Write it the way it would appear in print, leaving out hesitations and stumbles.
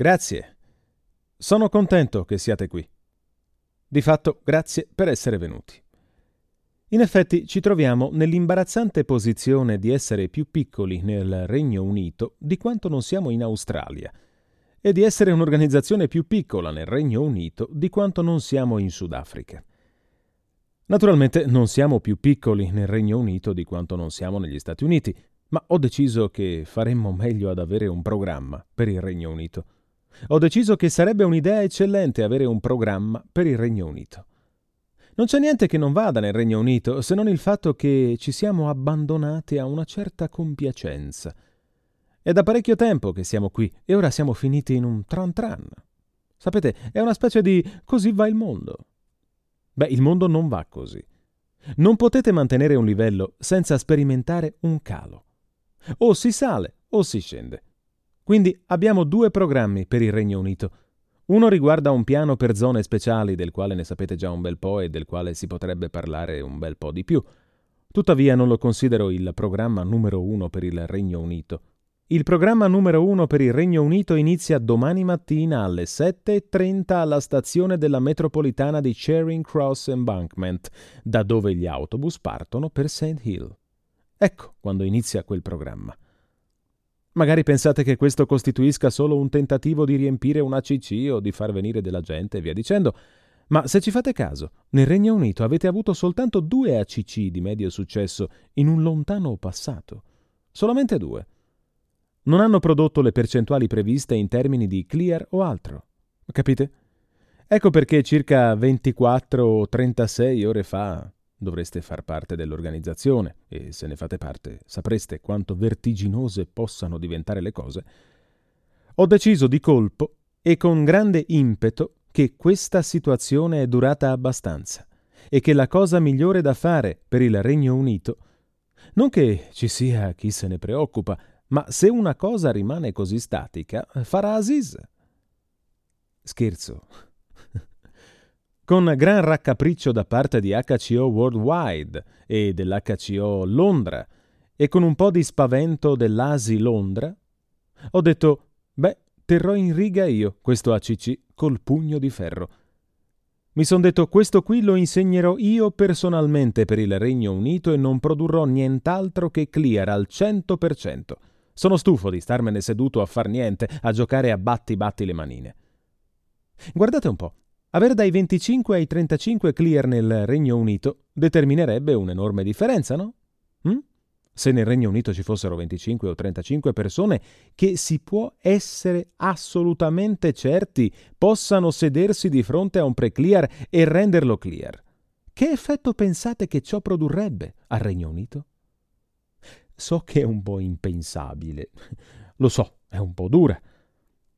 Grazie. Sono contento che siate qui. Di fatto, grazie per essere venuti. In effetti ci troviamo nell'imbarazzante posizione di essere più piccoli nel Regno Unito di quanto non siamo in Australia e di essere un'organizzazione più piccola nel Regno Unito di quanto non siamo in Sudafrica. Naturalmente non siamo più piccoli nel Regno Unito di quanto non siamo negli Stati Uniti, ma ho deciso che faremmo meglio ad avere un programma per il Regno Unito. Ho deciso che sarebbe un'idea eccellente avere un programma per il Regno Unito. Non c'è niente che non vada nel Regno Unito, se non il fatto che ci siamo abbandonati a una certa compiacenza. È da parecchio tempo che siamo qui e ora siamo finiti in un tran tran. Sapete, è una specie di così va il mondo. Beh, il mondo non va così. Non potete mantenere un livello senza sperimentare un calo. O si sale o si scende. Quindi abbiamo due programmi per il Regno Unito. Uno riguarda un piano per zone speciali, del quale ne sapete già un bel po' e del quale si potrebbe parlare un bel po' di più. Tuttavia non lo considero il programma numero 1 per il Regno Unito. Il programma numero 1 per il Regno Unito inizia domani mattina alle 7:30 alla stazione della metropolitana di Charing Cross Embankment, da dove gli autobus partono per St. Hill. Ecco quando inizia quel programma. Magari pensate che questo costituisca solo un tentativo di riempire un ACC o di far venire della gente e via dicendo, ma se ci fate caso, nel Regno Unito avete avuto soltanto 2 ACC di medio successo in un lontano passato. Solamente 2. Non hanno prodotto le percentuali previste in termini di clear o altro. Capite? Ecco perché circa 24 o 36 ore fa dovreste far parte dell'organizzazione e se ne fate parte sapreste quanto vertiginose possano diventare le cose. Ho deciso di colpo e con grande impeto che questa situazione è durata abbastanza e che la cosa migliore da fare per il Regno Unito, non che ci sia chi se ne preoccupa, ma se una cosa rimane così statica, farà Aziz. Scherzo. Con gran raccapriccio da parte di HCO Worldwide e dell'HCO Londra e con un po' di spavento dell'ASI Londra, ho detto, terrò in riga io questo ACC col pugno di ferro. Mi son detto, questo qui lo insegnerò io personalmente per il Regno Unito e non produrrò nient'altro che clear al 100%. Sono stufo di starmene seduto a far niente, a giocare a batti le manine. Guardate un po'. Avere dai 25 ai 35 clear nel Regno Unito determinerebbe un'enorme differenza, no? Se nel Regno Unito ci fossero 25 o 35 persone che si può essere assolutamente certi possano sedersi di fronte a un pre-clear e renderlo clear, che effetto pensate che ciò produrrebbe al Regno Unito? So che è un po' impensabile, lo so, è un po' dura,